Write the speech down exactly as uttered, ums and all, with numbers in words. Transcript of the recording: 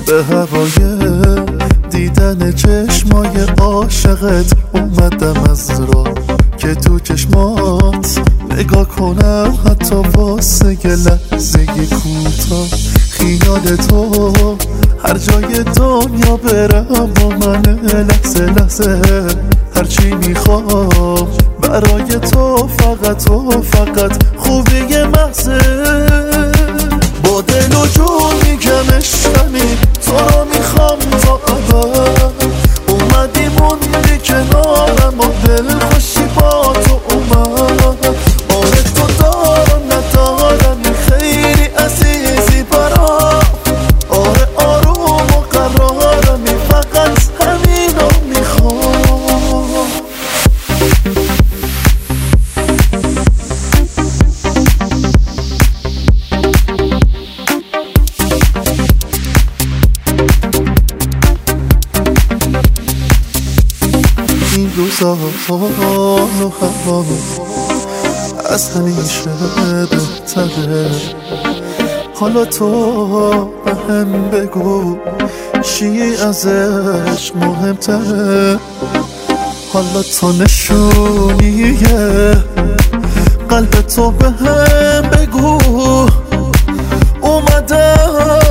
به هوای دیدن چشمای عاشقت اومدم از راه که تو چشمات نگاه کنم، حتی واسه یه لحظه کوتاه. خیال تو هر جای دنیا برم با من، لحظه لحظه هرچی میخوام برای تو، فقط تو، فقط خوبی محضه. با دل و جون میگم عشقمی، تو رو میخوام تا ابد. اومدی موندی کنارم و دل خوشی با تو اومد. آره تو دارم ندارمی خیلی عزیزی برام. آره آروم و قرارمی، فقط همینو میخوام. این روزا و هوا از همیشه بهتره. حالا تو به هم بگو چی از عشق مهمتره. حالا تو نشونیه قلب تو به هم بگو اومدم